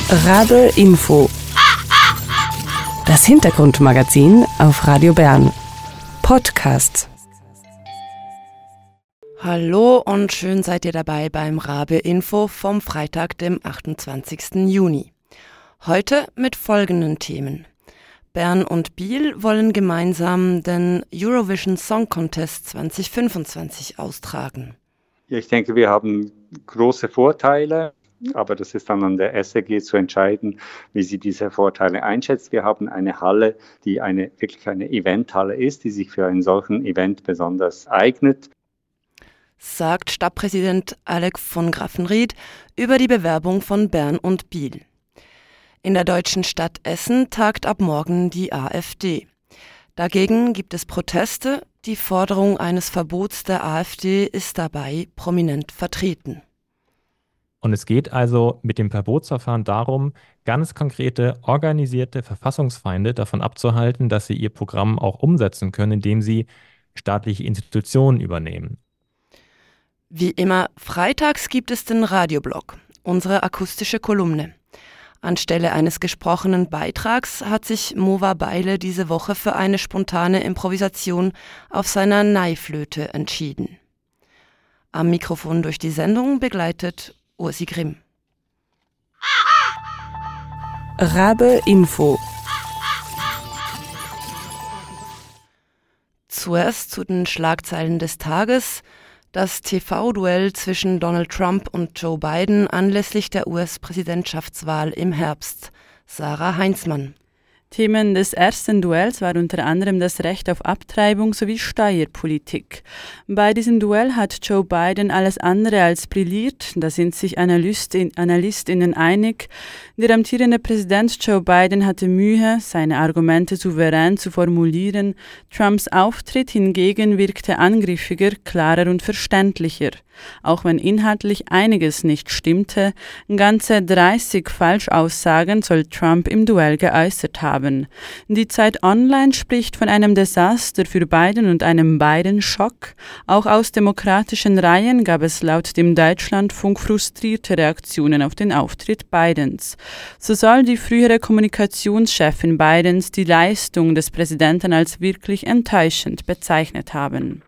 Rabe Info. Das Hintergrundmagazin auf Radio Bern. Podcast. Hallo und schön seid ihr dabei beim Rabe Info vom Freitag, dem 28. Juni. Heute mit folgenden Themen. Bern und Biel wollen gemeinsam den Eurovision Song Contest 2025 austragen. Ja, ich denke, wir haben große Vorteile, aber das ist dann an der SRG zu entscheiden, wie sie diese Vorteile einschätzt. Wir haben eine Halle, die wirklich eine Eventhalle ist, die sich für einen solchen Event besonders eignet. Sagt Stadtpräsident Alec von Graffenried über die Bewerbung von Bern und Biel. In der deutschen Stadt Essen tagt ab morgen die AfD. Dagegen gibt es Proteste. Die Forderung eines Verbots der AfD ist dabei prominent vertreten. Und es geht also mit dem Verbotsverfahren darum, ganz konkrete, organisierte Verfassungsfeinde davon abzuhalten, dass sie ihr Programm auch umsetzen können, indem sie staatliche Institutionen übernehmen. Wie immer, freitags gibt es den Radioblog, unsere akustische Kolumne. Anstelle eines gesprochenen Beitrags hat sich Mova Beile diese Woche für eine spontane Improvisation auf seiner Naiflöte entschieden. Am Mikrofon durch die Sendung begleitet Ursi Grimm. Rabe Info. Zuerst zu den Schlagzeilen des Tages. Das TV-Duell zwischen Donald Trump und Joe Biden anlässlich der US-Präsidentschaftswahl im Herbst. Sarah Heinzmann. Themen des ersten Duells war unter anderem das Recht auf Abtreibung sowie Steuerpolitik. Bei diesem Duell hat Joe Biden alles andere als brilliert, da sind sich AnalystInnen einig. Der amtierende Präsident Joe Biden hatte Mühe, seine Argumente souverän zu formulieren. Trumps Auftritt hingegen wirkte angriffiger, klarer und verständlicher. Auch wenn inhaltlich einiges nicht stimmte, ganze 30 Falschaussagen soll Trump im Duell geäußert haben. Die Zeit Online spricht von einem Desaster für Biden und einem Biden-Schock. Auch aus demokratischen Reihen gab es laut dem Deutschlandfunk frustrierte Reaktionen auf den Auftritt Bidens. So soll die frühere Kommunikationschefin Bidens die Leistung des Präsidenten als wirklich enttäuschend bezeichnet haben.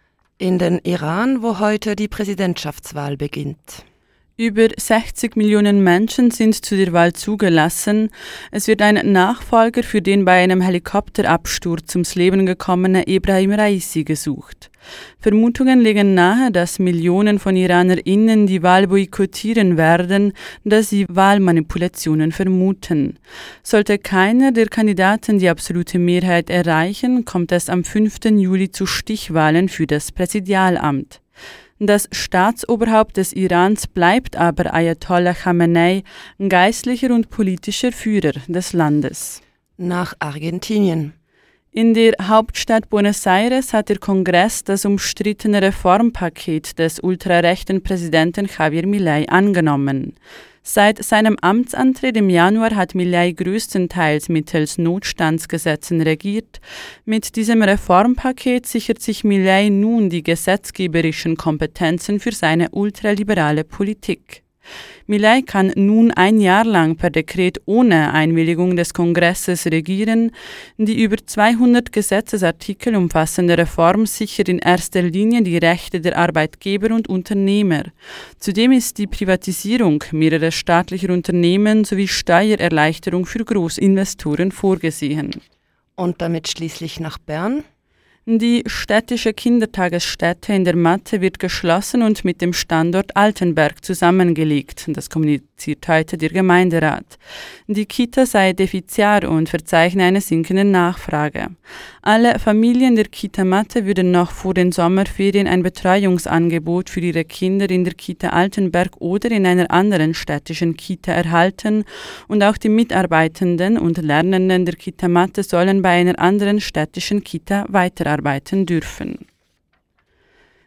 In den Iran, wo heute die Präsidentschaftswahl beginnt. Über 60 Millionen Menschen sind zu der Wahl zugelassen. Es wird ein Nachfolger für den bei einem Helikopterabsturz ums Leben gekommene Ebrahim Raisi gesucht. Vermutungen legen nahe, dass Millionen von IranerInnen die Wahl boykottieren werden, da sie Wahlmanipulationen vermuten. Sollte keiner der Kandidaten die absolute Mehrheit erreichen, kommt es am 5. Juli zu Stichwahlen für das Präsidialamt. Das Staatsoberhaupt des Irans bleibt aber Ayatollah Khamenei, geistlicher und politischer Führer des Landes. Nach Argentinien. In der Hauptstadt Buenos Aires hat der Kongress das umstrittene Reformpaket des ultrarechten Präsidenten Javier Milei angenommen. Seit seinem Amtsantritt im Januar hat Milei größtenteils mittels Notstandsgesetzen regiert. Mit diesem Reformpaket sichert sich Milei nun die gesetzgeberischen Kompetenzen für seine ultraliberale Politik. Milei kann nun ein Jahr lang per Dekret ohne Einwilligung des Kongresses regieren. Die über 200 Gesetzesartikel umfassende Reform sichert in erster Linie die Rechte der Arbeitgeber und Unternehmer. Zudem ist die Privatisierung mehrerer staatlicher Unternehmen sowie Steuererleichterung für Großinvestoren vorgesehen. Und damit schließlich nach Bern. Die städtische Kindertagesstätte in der Matte wird geschlossen und mit dem Standort Altenberg zusammengelegt. Das kommuniziert heute der Gemeinderat. Die Kita sei defizitär und verzeichne eine sinkende Nachfrage. Alle Familien der Kita Matte würden noch vor den Sommerferien ein Betreuungsangebot für ihre Kinder in der Kita Altenberg oder in einer anderen städtischen Kita erhalten und auch die Mitarbeitenden und Lernenden der Kita Matte sollen bei einer anderen städtischen Kita weiterarbeiten dürfen.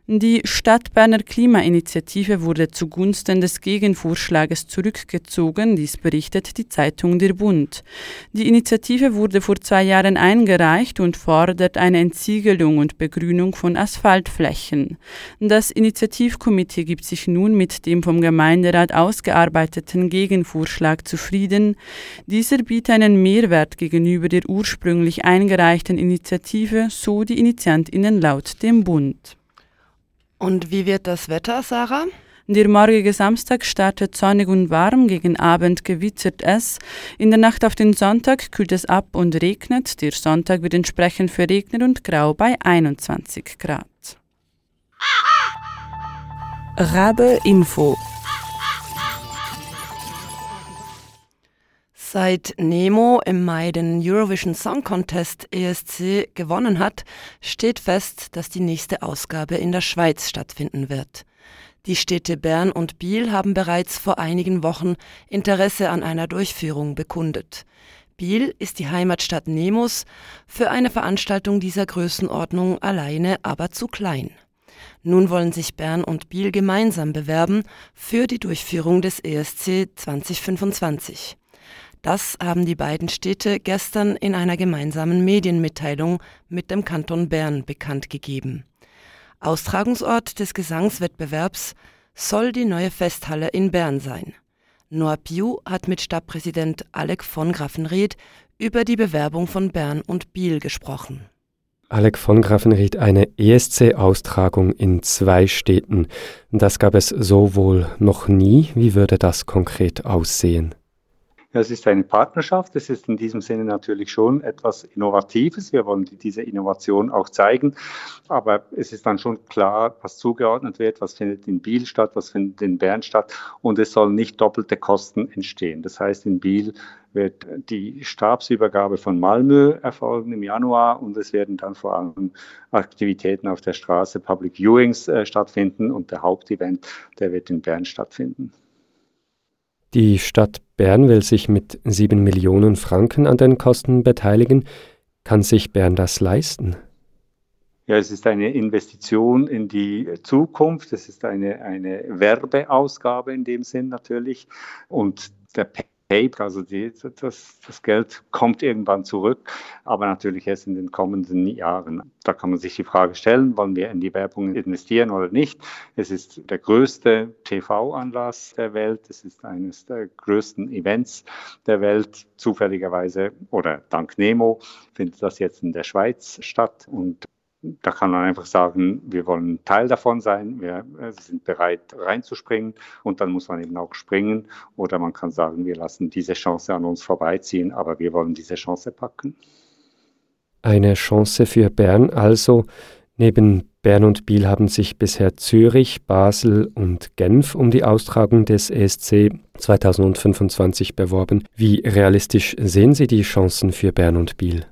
Die Stadtberner Klimainitiative wurde zugunsten des Gegenvorschlages zurückgezogen, dies berichtet die Zeitung Der Bund. Die Initiative wurde vor 2 Jahren eingereicht und fordert eine Entsiegelung und Begrünung von Asphaltflächen. Das Initiativkomitee gibt sich nun mit dem vom Gemeinderat ausgearbeiteten Gegenvorschlag zufrieden. Dieser bietet einen Mehrwert gegenüber der ursprünglich eingereichten Initiative, so die InitiantInnen laut dem Bund. Und wie wird das Wetter, Sarah? Der morgige Samstag startet sonnig und warm, gegen Abend gewittert es. In der Nacht auf den Sonntag kühlt es ab und regnet. Der Sonntag wird entsprechend verregnet und grau bei 21 Grad. Rabe Info. Seit Nemo im Mai den Eurovision Song Contest ESC gewonnen hat, steht fest, dass die nächste Ausgabe in der Schweiz stattfinden wird. Die Städte Bern und Biel haben bereits vor einigen Wochen Interesse an einer Durchführung bekundet. Biel ist die Heimatstadt Nemos, für eine Veranstaltung dieser Größenordnung alleine aber zu klein. Nun wollen sich Bern und Biel gemeinsam bewerben für die Durchführung des ESC 2025. Das haben die beiden Städte gestern in einer gemeinsamen Medienmitteilung mit dem Kanton Bern bekannt gegeben. Austragungsort des Gesangswettbewerbs soll die neue Festhalle in Bern sein. Noah Piu hat mit Stadtpräsident Alec von Graffenried über die Bewerbung von Bern und Biel gesprochen. Alec von Graffenried, eine ESC-Austragung in 2 Städten. Das gab es so wohl noch nie. Wie würde das konkret aussehen? Ja, es ist eine Partnerschaft, es ist in diesem Sinne natürlich schon etwas Innovatives. Wir wollen diese Innovation auch zeigen, aber es ist dann schon klar, was zugeordnet wird, was findet in Biel statt, was findet in Bern statt und es sollen nicht doppelte Kosten entstehen. Das heißt, in Biel wird die Stabsübergabe von Malmö erfolgen im Januar und es werden dann vor allem Aktivitäten auf der Straße, Public Viewings stattfinden und der Hauptevent, der wird in Bern stattfinden. Die Stadt Bern will sich mit 7 Millionen Franken an den Kosten beteiligen. Kann sich Bern das leisten? Ja, es ist eine Investition in die Zukunft. Es ist eine Werbeausgabe in dem Sinn natürlich. Und der also das Geld kommt irgendwann zurück, aber natürlich erst in den kommenden Jahren. Da kann man sich die Frage stellen, wollen wir in die Werbung investieren oder nicht? Es ist der größte TV-Anlass der Welt, es ist eines der größten Events der Welt. Zufälligerweise oder dank Nemo findet das jetzt in der Schweiz statt und da kann man einfach sagen, wir wollen Teil davon sein, wir sind bereit reinzuspringen und dann muss man eben auch springen oder man kann sagen, wir lassen diese Chance an uns vorbeiziehen, aber wir wollen diese Chance packen. Eine Chance für Bern also. Neben Bern und Biel haben sich bisher Zürich, Basel und Genf um die Austragung des ESC 2025 beworben. Wie realistisch sehen Sie die Chancen für Bern und Biel?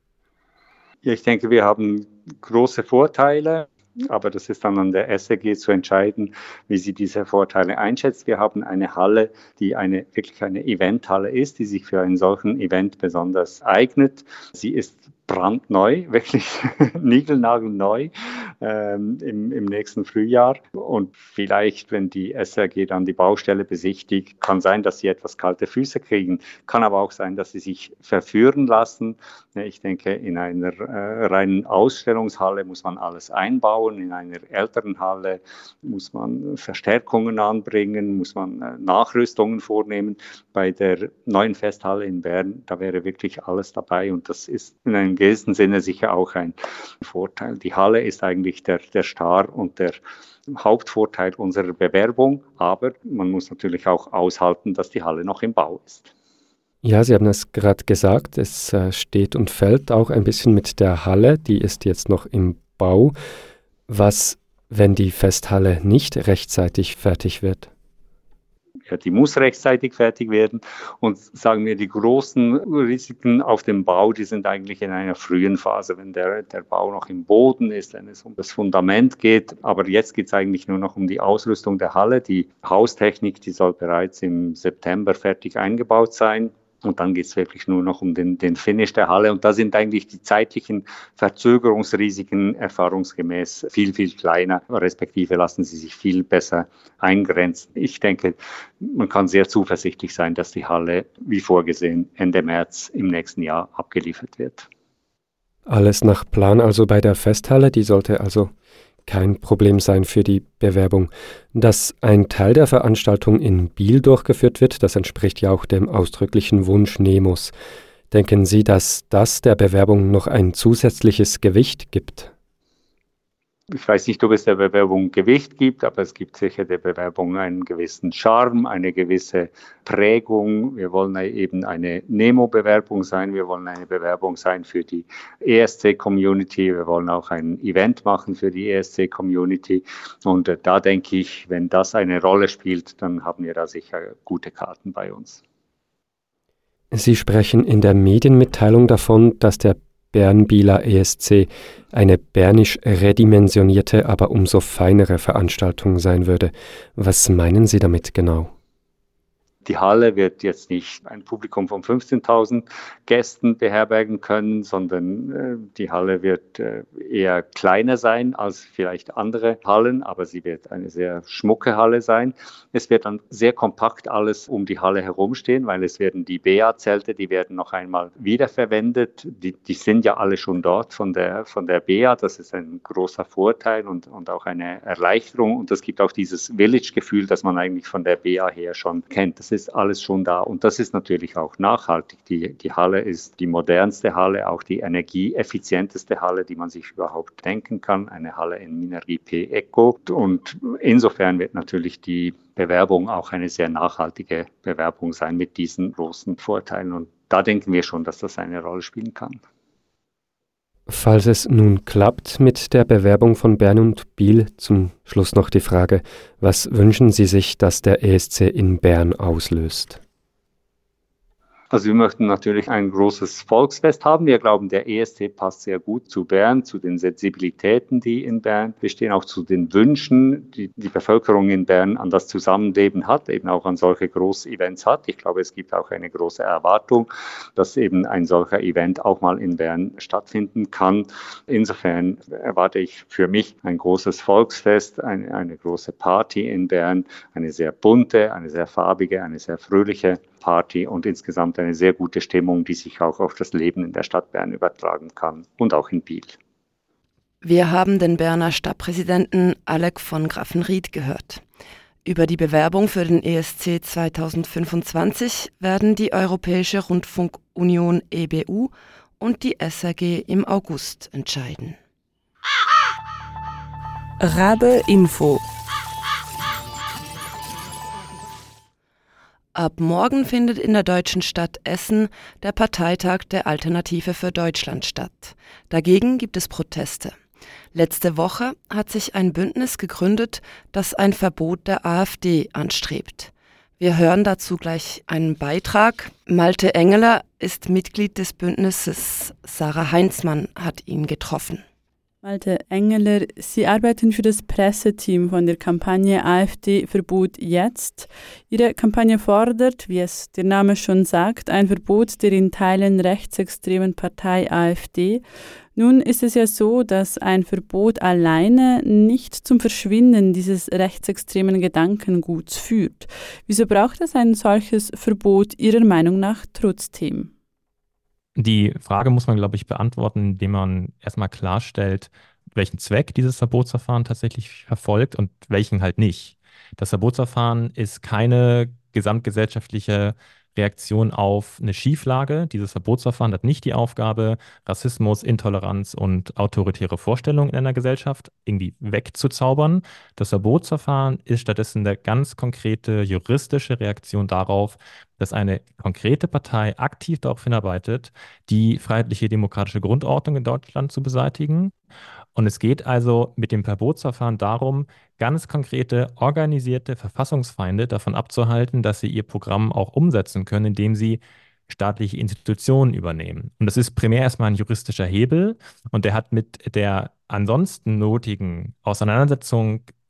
Ja, ich denke, wir haben große Vorteile, aber das ist dann an der SRG zu entscheiden, wie sie diese Vorteile einschätzt. Wir haben eine Halle, die wirklich eine Eventhalle ist, die sich für einen solchen Event besonders eignet. Sie ist brandneu, wirklich niegelnagelneu im nächsten Frühjahr. Und vielleicht, wenn die SRG dann die Baustelle besichtigt, kann sein, dass sie etwas kalte Füße kriegen. Kann aber auch sein, dass sie sich verführen lassen. Ich denke, in einer reinen Ausstellungshalle muss man alles einbauen. In einer älteren Halle muss man Verstärkungen anbringen, muss man Nachrüstungen vornehmen. Bei der neuen Festhalle in Bern, da wäre wirklich alles dabei. Und das ist in einem gewissen Sinne sicher auch ein Vorteil. Die Halle ist eigentlich der Star und der Hauptvorteil unserer Bewerbung, aber man muss natürlich auch aushalten, dass die Halle noch im Bau ist. Ja, Sie haben es gerade gesagt, es steht und fällt auch ein bisschen mit der Halle, die ist jetzt noch im Bau. Was, wenn die Festhalle nicht rechtzeitig fertig wird? Ja, die muss rechtzeitig fertig werden und sagen wir, die großen Risiken auf dem Bau, die sind eigentlich in einer frühen Phase, wenn der Bau noch im Boden ist, wenn es um das Fundament geht. Aber jetzt geht es eigentlich nur noch um die Ausrüstung der Halle. Die Haustechnik, die soll bereits im September fertig eingebaut sein. Und dann geht es wirklich nur noch um den Finish der Halle. Und da sind eigentlich die zeitlichen Verzögerungsrisiken erfahrungsgemäß viel, viel kleiner, respektive lassen sie sich viel besser eingrenzen. Ich denke, man kann sehr zuversichtlich sein, dass die Halle, wie vorgesehen, Ende März im nächsten Jahr abgeliefert wird. Alles nach Plan also bei der Festhalle, die sollte also kein Problem sein für die Bewerbung. Dass ein Teil der Veranstaltung in Biel durchgeführt wird, das entspricht ja auch dem ausdrücklichen Wunsch Nemos. Denken Sie, dass das der Bewerbung noch ein zusätzliches Gewicht gibt? Ich weiß nicht, ob es der Bewerbung Gewicht gibt, aber es gibt sicher der Bewerbung einen gewissen Charme, eine gewisse Prägung. Wir wollen eben eine Nemo-Bewerbung sein, wir wollen eine Bewerbung sein für die ESC-Community, wir wollen auch ein Event machen für die ESC-Community. Und da denke ich, wenn das eine Rolle spielt, dann haben wir da sicher gute Karten bei uns. Sie sprechen in der Medienmitteilung davon, dass der Bern-Bieler ESC eine bernisch redimensionierte, aber umso feinere Veranstaltung sein würde. Was meinen Sie damit genau? Die Halle wird jetzt nicht ein Publikum von 15.000 Gästen beherbergen können, sondern die Halle wird eher kleiner sein als vielleicht andere Hallen, aber sie wird eine sehr schmucke Halle sein. Es wird dann sehr kompakt alles um die Halle herumstehen, weil es werden die BEA-Zelte, die werden noch einmal wiederverwendet. Die sind ja alle schon dort von der BEA. Das ist ein großer Vorteil und auch eine Erleichterung. Und es gibt auch dieses Village-Gefühl, das man eigentlich von der BEA her schon kennt. Das ist alles schon da und das ist natürlich auch nachhaltig. Die Halle ist die modernste Halle, auch die energieeffizienteste Halle, die man sich überhaupt denken kann. Eine Halle in Minerie P Eco und insofern wird natürlich die Bewerbung auch eine sehr nachhaltige Bewerbung sein mit diesen großen Vorteilen und da denken wir schon, dass das eine Rolle spielen kann. Falls es nun klappt mit der Bewerbung von Bern und Biel, zum Schluss noch die Frage, was wünschen Sie sich, dass der ESC in Bern auslöst? Also wir möchten natürlich ein großes Volksfest haben. Wir glauben, der ESC passt sehr gut zu Bern, zu den Sensibilitäten, die in Bern bestehen, auch zu den Wünschen, die die Bevölkerung in Bern an das Zusammenleben hat, eben auch an solche Groß-Events hat. Ich glaube, es gibt auch eine große Erwartung, dass eben ein solcher Event auch mal in Bern stattfinden kann. Insofern erwarte ich für mich ein großes Volksfest, eine große Party in Bern, eine sehr bunte, eine sehr farbige, eine sehr fröhliche Party und insgesamt eine sehr gute Stimmung, die sich auch auf das Leben in der Stadt Bern übertragen kann und auch in Biel. Wir haben den Berner Stadtpräsidenten Alec von Graffenried gehört. Über die Bewerbung für den ESC 2025 werden die Europäische Rundfunkunion EBU und die SRG im August entscheiden. Rabe Info. Ab morgen findet in der deutschen Stadt Essen der Parteitag der Alternative für Deutschland statt. Dagegen gibt es Proteste. Letzte Woche hat sich ein Bündnis gegründet, das ein Verbot der AfD anstrebt. Wir hören dazu gleich einen Beitrag. Malte Engeler ist Mitglied des Bündnisses. Sarah Heinzmann hat ihn getroffen. Malte Engeler, Sie arbeiten für das Presseteam von der Kampagne AfD-Verbot jetzt. Ihre Kampagne fordert, wie es der Name schon sagt, ein Verbot der in Teilen rechtsextremen Partei AfD. Nun ist es ja so, dass ein Verbot alleine nicht zum Verschwinden dieses rechtsextremen Gedankenguts führt. Wieso braucht es ein solches Verbot Ihrer Meinung nach trotzdem? Die Frage muss man, glaube ich, beantworten, indem man erstmal klarstellt, welchen Zweck dieses Verbotsverfahren tatsächlich verfolgt und welchen halt nicht. Das Verbotsverfahren ist keine gesamtgesellschaftliche Reaktion auf eine Schieflage. Dieses Verbotsverfahren hat nicht die Aufgabe, Rassismus, Intoleranz und autoritäre Vorstellungen in einer Gesellschaft irgendwie wegzuzaubern. Das Verbotsverfahren ist stattdessen eine ganz konkrete juristische Reaktion darauf, dass eine konkrete Partei aktiv darauf hinarbeitet, die freiheitliche demokratische Grundordnung in Deutschland zu beseitigen. Und es geht also mit dem Verbotsverfahren darum, ganz konkrete, organisierte Verfassungsfeinde davon abzuhalten, dass sie ihr Programm auch umsetzen können, indem sie staatliche Institutionen übernehmen. Und das ist primär erstmal ein juristischer Hebel und der hat mit der ansonsten notigen Auseinandersetzung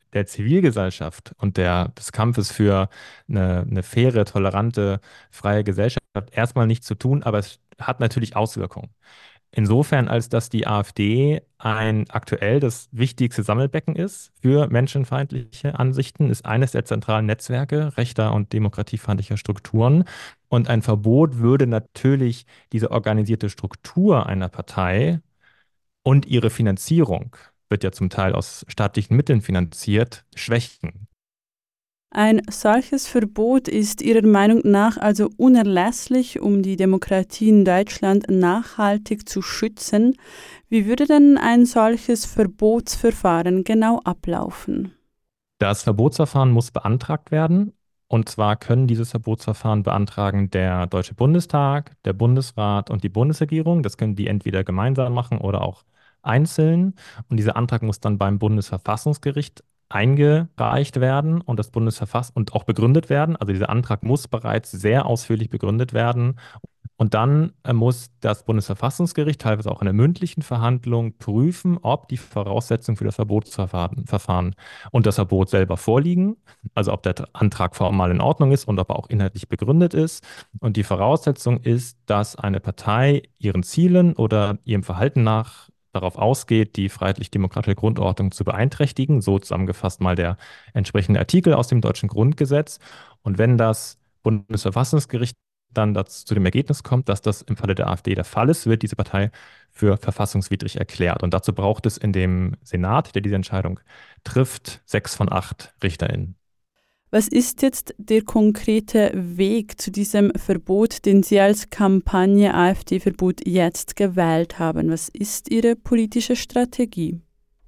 der Zivilgesellschaft und des Kampfes für eine faire, tolerante, freie Gesellschaft erstmal nichts zu tun, aber es hat natürlich Auswirkungen. Insofern, als dass die AfD aktuell das wichtigste Sammelbecken ist für menschenfeindliche Ansichten, ist eines der zentralen Netzwerke rechter und demokratiefeindlicher Strukturen. Und ein Verbot würde natürlich diese organisierte Struktur einer Partei und ihre Finanzierung, wird ja zum Teil aus staatlichen Mitteln finanziert, schwächen. Ein solches Verbot ist Ihrer Meinung nach also unerlässlich, um die Demokratie in Deutschland nachhaltig zu schützen. Wie würde denn ein solches Verbotsverfahren genau ablaufen? Das Verbotsverfahren muss beantragt werden. Und zwar können dieses Verbotsverfahren beantragen der Deutsche Bundestag, der Bundesrat und die Bundesregierung. Das können die entweder gemeinsam machen oder auch einzeln. Und dieser Antrag muss dann beim Bundesverfassungsgericht eingereicht werden und und auch begründet werden. Also dieser Antrag muss bereits sehr ausführlich begründet werden. Und dann muss das Bundesverfassungsgericht teilweise auch in der mündlichen Verhandlung prüfen, ob die Voraussetzungen für das Verbotsverfahren und das Verbot selber vorliegen. Also ob der Antrag formal in Ordnung ist und ob er auch inhaltlich begründet ist. Und die Voraussetzung ist, dass eine Partei ihren Zielen oder ihrem Verhalten nach darauf ausgeht, die freiheitlich-demokratische Grundordnung zu beeinträchtigen. So zusammengefasst mal der entsprechende Artikel aus dem deutschen Grundgesetz. Und wenn das Bundesverfassungsgericht dann zu dem Ergebnis kommt, dass das im Falle der AfD der Fall ist, wird diese Partei für verfassungswidrig erklärt. Und dazu braucht es in dem Senat, der diese Entscheidung trifft, 6 von 8 RichterInnen. Was ist jetzt der konkrete Weg zu diesem Verbot, den Sie als Kampagne AfD-Verbot jetzt gewählt haben? Was ist Ihre politische Strategie?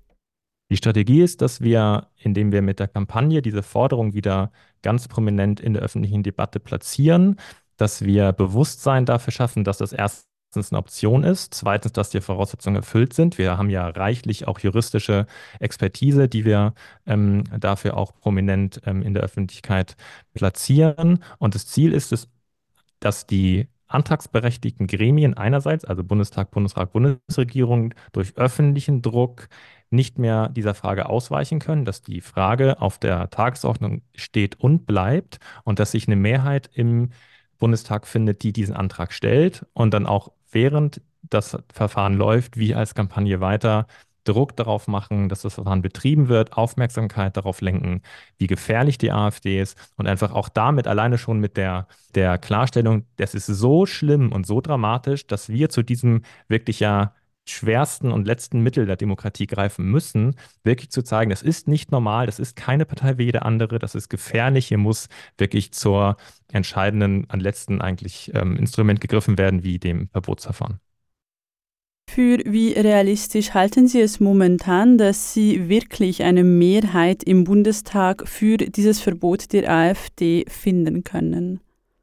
Die Strategie ist, dass wir, indem wir mit der Kampagne diese Forderung wieder ganz prominent in der öffentlichen Debatte platzieren, dass wir Bewusstsein dafür schaffen, dass das erstens eine Option ist, zweitens, dass die Voraussetzungen erfüllt sind. Wir haben ja reichlich auch juristische Expertise, die wir dafür auch prominent in der Öffentlichkeit platzieren. Und das Ziel ist es, dass die antragsberechtigten Gremien einerseits, also Bundestag, Bundesrat, Bundesregierung, durch öffentlichen Druck nicht mehr dieser Frage ausweichen können, dass die Frage auf der Tagesordnung steht und bleibt und dass sich eine Mehrheit im Bundestag findet, die diesen Antrag stellt und dann auch während das Verfahren läuft, wie als Kampagne weiter Druck darauf machen, dass das Verfahren betrieben wird, Aufmerksamkeit darauf lenken, wie gefährlich die AfD ist und einfach auch damit alleine schon mit der Klarstellung, das ist so schlimm und so dramatisch, dass wir zu diesem wirklich ja schwersten und letzten Mittel der Demokratie greifen müssen, wirklich zu zeigen, das ist nicht normal, das ist keine Partei wie jede andere, das ist gefährlich, hier muss wirklich zur entscheidenden, an letzten eigentlich Instrument gegriffen werden, wie dem Verbotsverfahren. Für wie realistisch halten Sie es momentan, dass Sie wirklich eine Mehrheit im Bundestag für dieses Verbot der AfD finden können?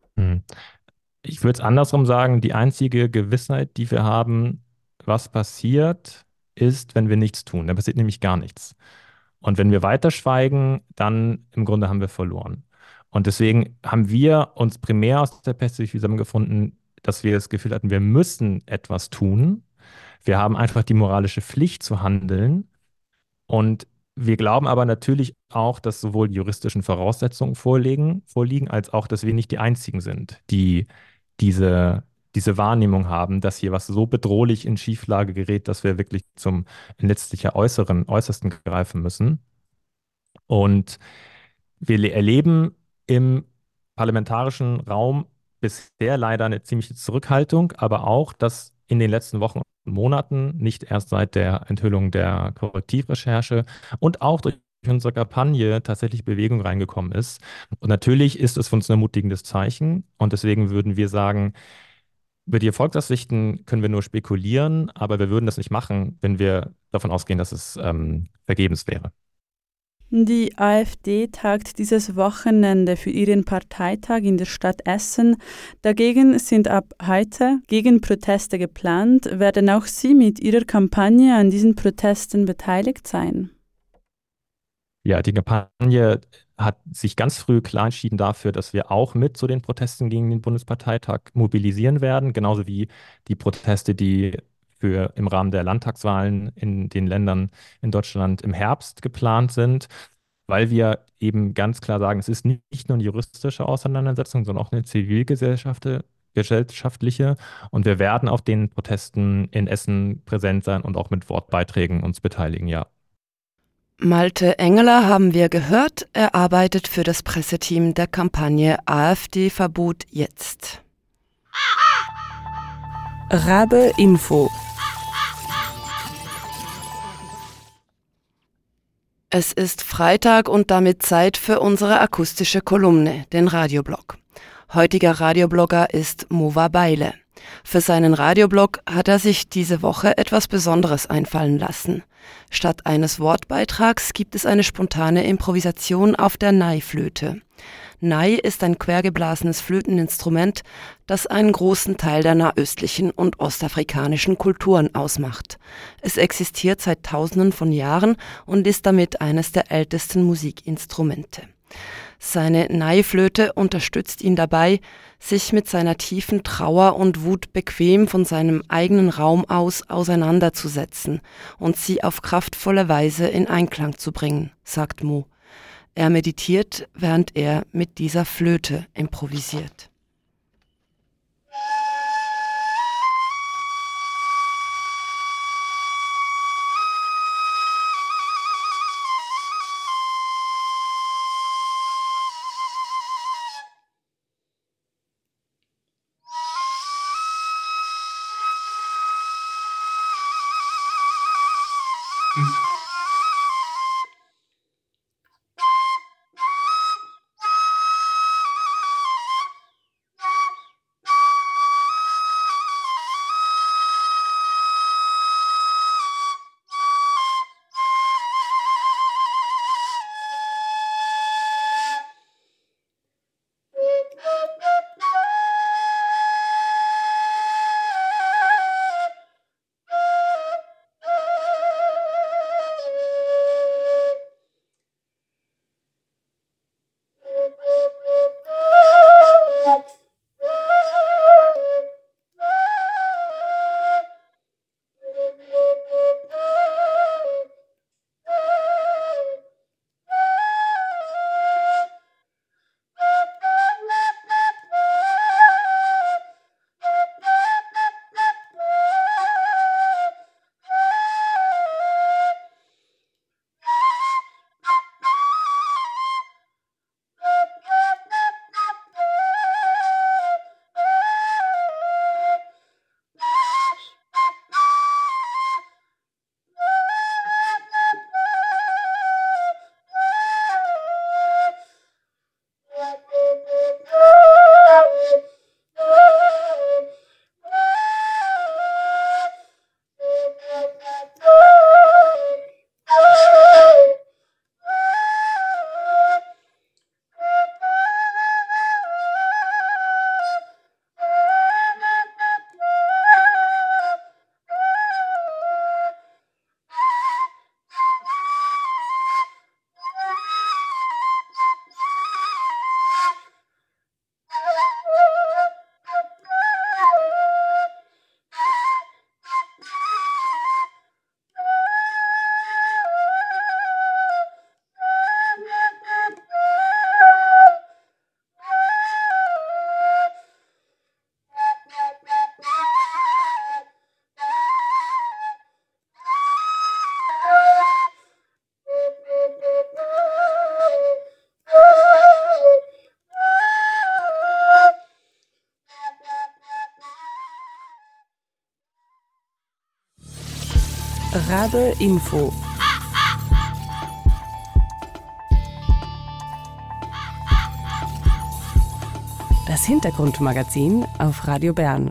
Ich würde es andersrum sagen, die einzige Gewissheit, die wir haben, was passiert, ist, wenn wir nichts tun. Da passiert nämlich gar nichts. Und wenn wir weiter schweigen, dann im Grunde haben wir verloren. Und deswegen haben wir uns primär aus der Perspektive zusammengefunden, dass wir das Gefühl hatten, wir müssen etwas tun. Wir haben einfach die moralische Pflicht zu handeln. Und wir glauben aber natürlich auch, dass sowohl die juristischen Voraussetzungen vorliegen, als auch, dass wir nicht die Einzigen sind, die diese Wahrnehmung haben, dass hier was so bedrohlich in Schieflage gerät, dass wir wirklich zum letztlich ja Äußersten greifen müssen. Und wir erleben im parlamentarischen Raum bisher leider eine ziemliche Zurückhaltung, aber auch, dass in den letzten Wochen und Monaten, nicht erst seit der Enthüllung der Korrektivrecherche und auch durch unsere Kampagne tatsächlich Bewegung reingekommen ist. Und natürlich ist es für uns ein ermutigendes Zeichen. Und deswegen würden wir sagen, über die Erfolgsaussichten können wir nur spekulieren, aber wir würden das nicht machen, wenn wir davon ausgehen, dass es vergebens wäre. Die AfD tagt dieses Wochenende für ihren Parteitag in der Stadt Essen. Dagegen sind ab heute Gegenproteste geplant. Werden auch Sie mit Ihrer Kampagne an diesen Protesten beteiligt sein? Ja, die Kampagne hat sich ganz früh klar entschieden dafür, dass wir auch mit zu den Protesten gegen den Bundesparteitag mobilisieren werden, genauso wie die Proteste, die im Rahmen der Landtagswahlen in den Ländern in Deutschland im Herbst geplant sind. weil wir eben ganz klar sagen, es ist nicht nur eine juristische Auseinandersetzung, sondern auch eine gesellschaftliche. Und wir werden auf den Protesten in Essen präsent sein und auch mit Wortbeiträgen uns beteiligen, ja. Malte Engeler haben wir gehört. Er arbeitet für das Presseteam der Kampagne AfD-Verbot jetzt. Rabe Info. Es ist Freitag und damit Zeit für unsere akustische Kolumne, den Radioblog. Heutiger Radioblogger ist Mova Beile. Für seinen Radioblog hat er sich diese Woche etwas Besonderes einfallen lassen. Statt eines Wortbeitrags gibt es eine spontane Improvisation auf der Nai-Flöte. Nai ist ein quergeblasenes Flöteninstrument, das einen großen Teil der nahöstlichen und ostafrikanischen Kulturen ausmacht. Es existiert seit Tausenden von Jahren und ist damit eines der ältesten Musikinstrumente. Seine Nai-Flöte unterstützt ihn dabei, sich mit seiner tiefen Trauer und Wut bequem von seinem eigenen Raum aus auseinanderzusetzen und sie auf kraftvolle Weise in Einklang zu bringen, sagt Mo. Er meditiert, während er mit dieser Flöte improvisiert. Rabe Info. Das Hintergrundmagazin auf Radio Bern.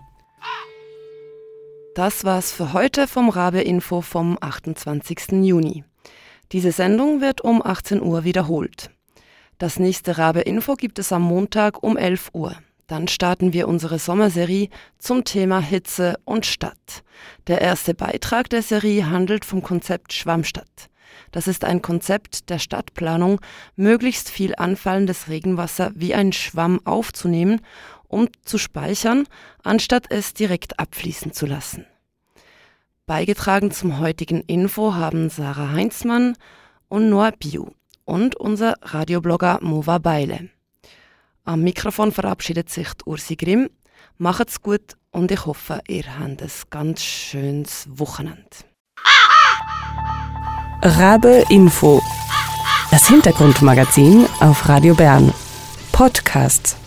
Das war's für heute vom Rabe Info vom 28. Juni. Diese Sendung wird um 18 Uhr wiederholt. Das nächste Rabe Info gibt es am Montag um 11 Uhr. Dann starten wir unsere Sommerserie zum Thema Hitze und Stadt. Der erste Beitrag der Serie handelt vom Konzept Schwammstadt. Das ist ein Konzept der Stadtplanung, möglichst viel anfallendes Regenwasser wie ein Schwamm aufzunehmen, um zu speichern, anstatt es direkt abfließen zu lassen. Beigetragen zum heutigen Info haben Sarah Heinzmann und Noah Biu. und unser Radioblogger Mova Beile. Am Mikrofon verabschiedet sich Ursi Grimm. Macht's gut und ich hoffe, ihr habt ein ganz schönes Wochenende. Rabe Info. Das Hintergrundmagazin auf Radio Bern. Podcasts.